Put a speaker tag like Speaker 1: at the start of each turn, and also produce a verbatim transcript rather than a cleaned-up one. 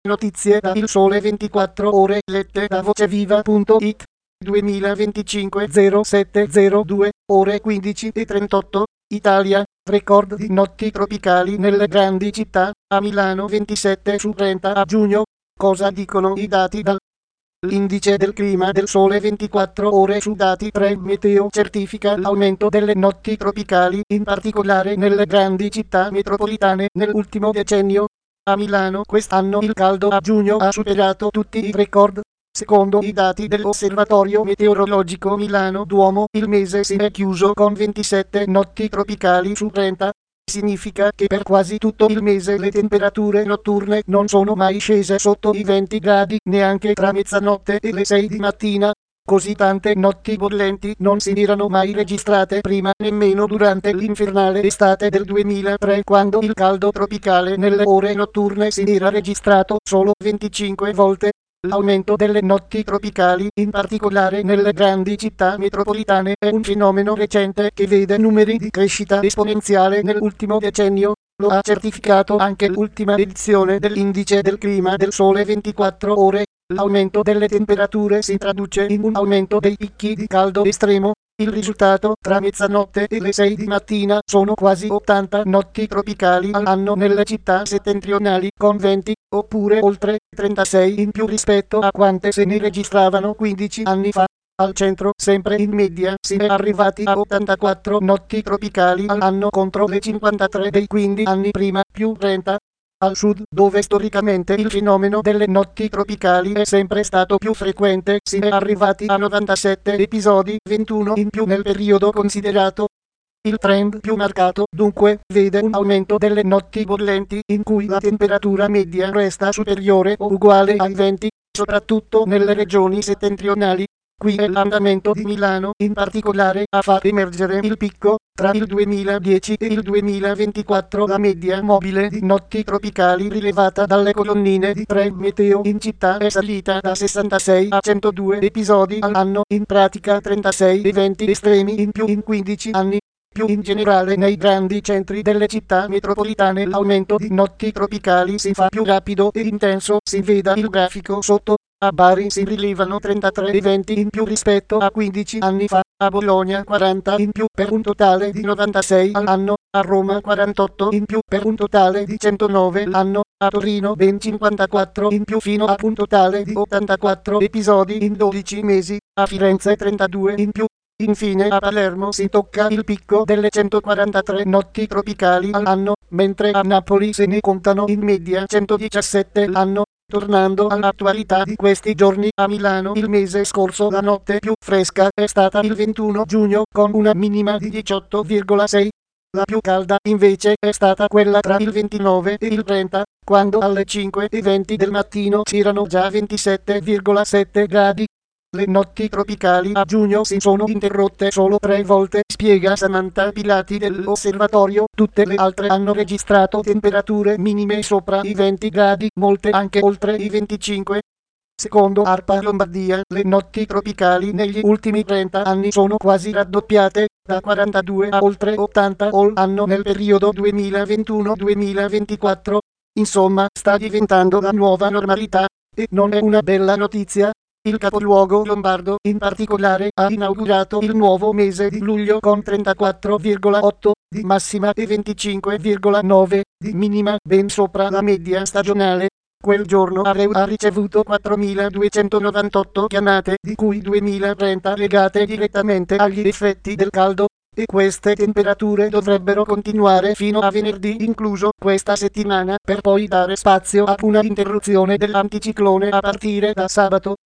Speaker 1: Notizie da Il Sole ventiquattro Ore lette da voceviva punto it. duemilaventicinque zero sette zero due, ore quindici e trentotto, Italia, record di notti tropicali nelle grandi città, a Milano ventisette su trenta a giugno. Cosa dicono i dati dal L'indice del clima del Sole ventiquattro Ore su dati tre Meteo certifica l'aumento delle notti tropicali, in particolare nelle grandi città metropolitane, nell'ultimo decennio. A Milano quest'anno il caldo a giugno ha superato tutti i record. Secondo i dati dell'Osservatorio Meteorologico Milano Duomo, il mese si è chiuso con ventisette notti tropicali su trenta. Significa che per quasi tutto il mese le temperature notturne non sono mai scese sotto i venti gradi, neanche tra mezzanotte e le sei di mattina. Così tante notti bollenti non si erano mai registrate prima, nemmeno durante l'infernale estate del duemilatré, quando il caldo tropicale nelle ore notturne si era registrato solo venticinque volte. L'aumento delle notti tropicali, in particolare nelle grandi città metropolitane, è un fenomeno recente che vede numeri di crescita esponenziale nell'ultimo decennio. Lo ha certificato anche l'ultima edizione dell'Indice del clima del Sole ventiquattro Ore. L'aumento delle temperature si traduce in un aumento dei picchi di caldo estremo. Il risultato, tra mezzanotte e le sei di mattina, sono quasi ottanta notti tropicali all'anno nelle città settentrionali, con venti, oppure oltre trentasei in più rispetto a quante se ne registravano quindici anni fa. Al centro, sempre in media, si è arrivati a ottantaquattro notti tropicali all'anno contro le cinquantatré dei quindici anni prima, più trenta. Al sud, dove storicamente il fenomeno delle notti tropicali è sempre stato più frequente, si è arrivati a novantasette episodi, ventuno in più nel periodo considerato. Il trend più marcato, dunque, vede un aumento delle notti bollenti, in cui la temperatura media resta superiore o uguale ai venti, soprattutto nelle regioni settentrionali. Qui è l'andamento di Milano, in particolare, a far emergere il picco. Tra il duemiladieci e il duemilaventiquattro la media mobile di notti tropicali rilevata dalle colonnine di tre Meteo in città è salita da sessantasei a centodue episodi all'anno, in pratica trentasei eventi estremi in più in quindici anni. Più in generale nei grandi centri delle città metropolitane l'aumento di notti tropicali si fa più rapido e intenso, si veda il grafico sotto. A Bari si rilevano trentatré eventi in più rispetto a quindici anni fa, a Bologna quaranta in più per un totale di novantasei all'anno, a Roma quarantotto in più per un totale di centonove l'anno, a Torino ben cinquantaquattro in più fino a un totale di ottantaquattro episodi in dodici mesi, a Firenze trentadue in più. Infine a Palermo si tocca il picco delle centoquarantatré notti tropicali all'anno, mentre a Napoli se ne contano in media centodiciassette l'anno. Tornando all'attualità di questi giorni, a Milano il mese scorso la notte più fresca è stata il ventuno giugno, con una minima di diciotto virgola sei. La più calda, invece, è stata quella tra il ventinove e il trenta, quando alle cinque e venti del mattino c'erano già ventisette virgola sette gradi. Le notti tropicali a giugno si sono interrotte solo tre volte, spiega Samantha Pilati dell'Osservatorio. Tutte le altre hanno registrato temperature minime sopra i venti gradi, molte anche oltre i venticinque. Secondo ARPA Lombardia, le notti tropicali negli ultimi trenta anni sono quasi raddoppiate, da quarantadue a oltre ottanta all'anno nel periodo duemilaventuno duemilaventiquattro. Insomma, sta diventando la nuova normalità, e non è una bella notizia. Il capoluogo lombardo, in particolare, ha inaugurato il nuovo mese di luglio con trentaquattro virgola otto di massima e venticinque virgola nove di minima, ben sopra la media stagionale. Quel giorno Areu ha ricevuto quattromiladuecentonovantotto chiamate, di cui duemilatrenta legate direttamente agli effetti del caldo. E queste temperature dovrebbero continuare fino a venerdì incluso questa settimana, per poi dare spazio a una interruzione dell'anticiclone a partire da sabato.